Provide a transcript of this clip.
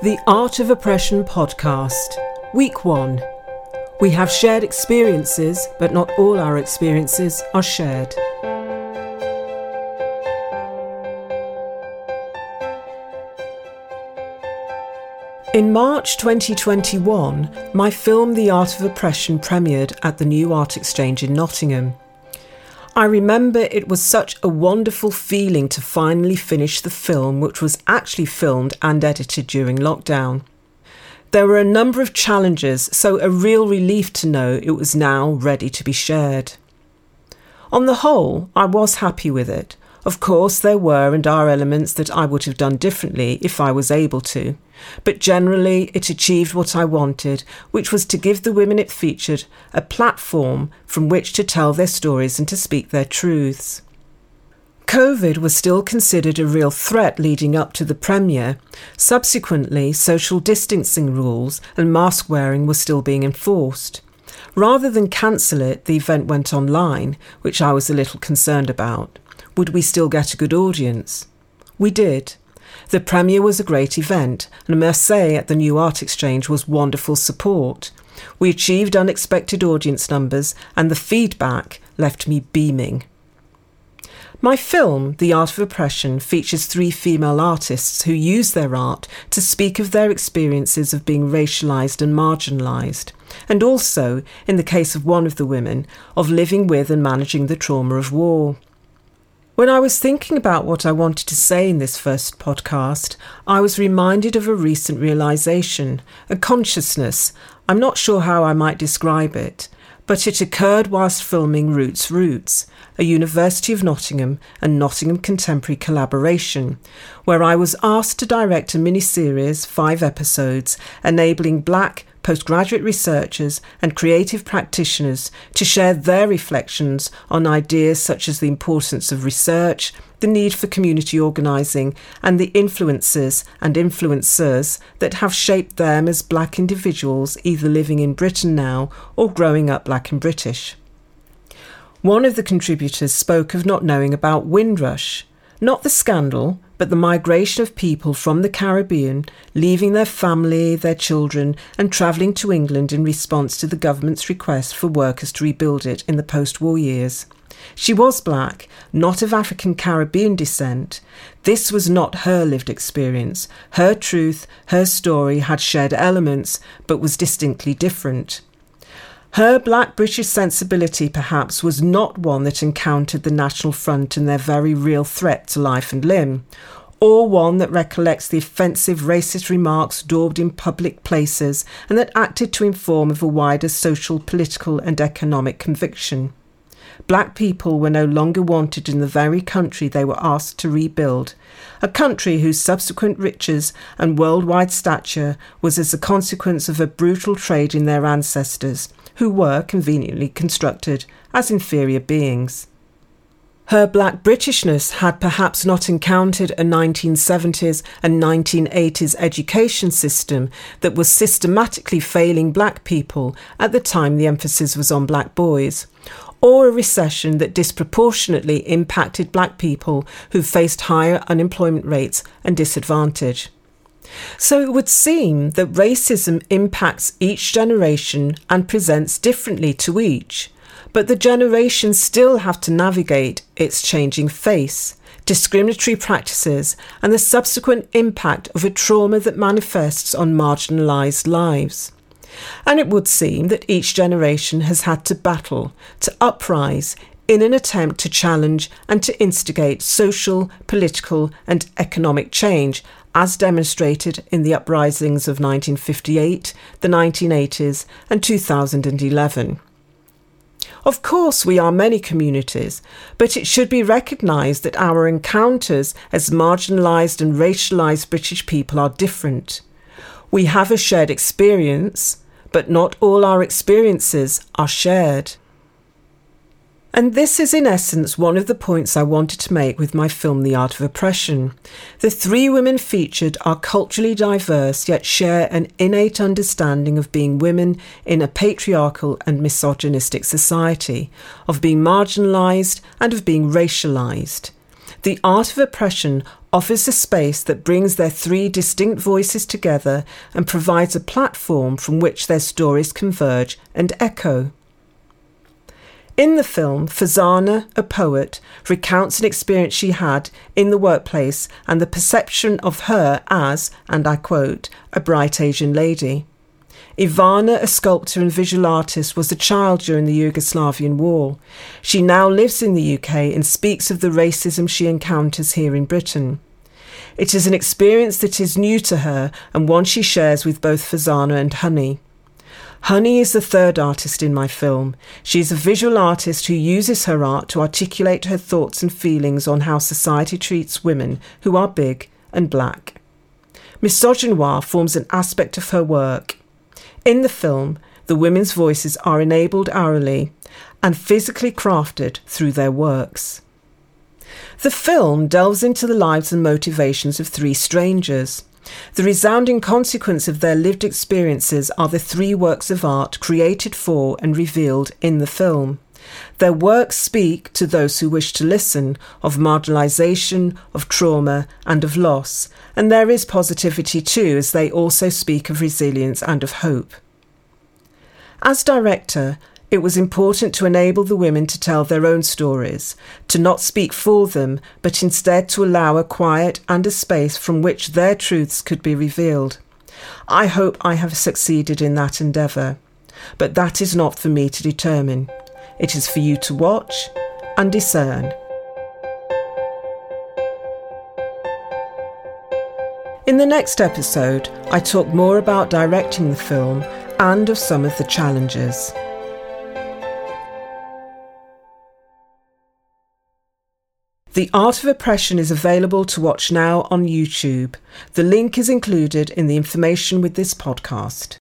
The Art of Oppression podcast, Week 1. We have shared experiences, but not all our experiences are shared. In March 2021, my film The Art of Oppression premiered at the New Art Exchange in Nottingham. I remember it was such a wonderful feeling to finally finish the film, which was actually filmed and edited during lockdown. There were a number of challenges, so a real relief to know it was now ready to be shared. On the whole, I was happy with it. Of course, there were and are elements that I would have done differently if I was able to, but generally it achieved what I wanted, which was to give the women it featured a platform from which to tell their stories and to speak their truths. COVID was still considered a real threat leading up to the premiere. Subsequently, social distancing rules and mask wearing were still being enforced. Rather than cancel it, the event went online, which I was a little concerned about. Would we still get a good audience? We did. The premiere was a great event, and I must say at the New Art Exchange was wonderful support. We achieved unexpected audience numbers, and the feedback left me beaming. My film, The Art of Oppression, features 3 female artists who use their art to speak of their experiences of being racialised and marginalised, and also, in the case of one of the women, of living with and managing the trauma of war. When I was thinking about what I wanted to say in this first podcast, I was reminded of a recent realisation, a consciousness. I'm not sure how I might describe it, but it occurred whilst filming Roots, a University of Nottingham and Nottingham Contemporary collaboration, where I was asked to direct a mini-series, 5 episodes, enabling Black postgraduate researchers and creative practitioners to share their reflections on ideas such as the importance of research, the need for community organising, and the influences and influencers that have shaped them as Black individuals either living in Britain now or growing up Black and British. One of the contributors spoke of not knowing about Windrush, not the scandal, but the migration of people from the Caribbean, leaving their family, their children, and travelling to England in response to the government's request for workers to rebuild it in the post-war years. She was Black, not of African Caribbean descent. This was not her lived experience. Her truth, her story had shared elements, but was distinctly different. Her Black British sensibility, perhaps, was not one that encountered the National Front and their very real threat to life and limb, or one that recollects the offensive racist remarks daubed in public places and that acted to inform of a wider social, political and economic conviction. Black people were no longer wanted in the very country they were asked to rebuild, a country whose subsequent riches and worldwide stature was as a consequence of a brutal trade in their ancestors, who were conveniently constructed as inferior beings. Her Black Britishness had perhaps not encountered a 1970s and 1980s education system that was systematically failing Black people at the time the emphasis was on Black boys, or a recession that disproportionately impacted Black people who faced higher unemployment rates and disadvantage. So it would seem that racism impacts each generation and presents differently to each, but the generations still have to navigate its changing face, discriminatory practices, and the subsequent impact of a trauma that manifests on marginalised lives. And it would seem that each generation has had to battle, to uprise, in an attempt to challenge and to instigate social, political and economic change, as demonstrated in the uprisings of 1958, the 1980s and 2011. Of course, we are many communities, but it should be recognised that our encounters as marginalised and racialised British people are different. We have a shared experience, but not all our experiences are shared. And this is in essence one of the points I wanted to make with my film The Art of Oppression. The 3 women featured are culturally diverse yet share an innate understanding of being women in a patriarchal and misogynistic society, of being marginalised and of being racialised. The Art of Oppression offers a space that brings their three distinct voices together and provides a platform from which their stories converge and echo. In the film, Farzana, a poet, recounts an experience she had in the workplace and the perception of her as, and I quote, a bright Asian lady. Ivana, a sculptor and visual artist, was a child during the Yugoslavian war. She now lives in the UK and speaks of the racism she encounters here in Britain. It is an experience that is new to her and one she shares with both Farzana and Honey. Honey is the third artist in my film. She is a visual artist who uses her art to articulate her thoughts and feelings on how society treats women who are big and black. Misogynoir forms an aspect of her work. In the film, the women's voices are enabled orally and physically crafted through their works. The film delves into the lives and motivations of three strangers. The resounding consequence of their lived experiences are the three works of art created for and revealed in the film. Their works speak, to those who wish to listen, of marginalisation, of trauma and of loss, and there is positivity too, as they also speak of resilience and of hope. As director, it was important to enable the women to tell their own stories, to not speak for them, but instead to allow a quiet and a space from which their truths could be revealed. I hope I have succeeded in that endeavour, but that is not for me to determine. It is for you to watch and discern. In the next episode, I talk more about directing the film and of some of the challenges. The Art of Oppression is available to watch now on YouTube. The link is included in the information with this podcast.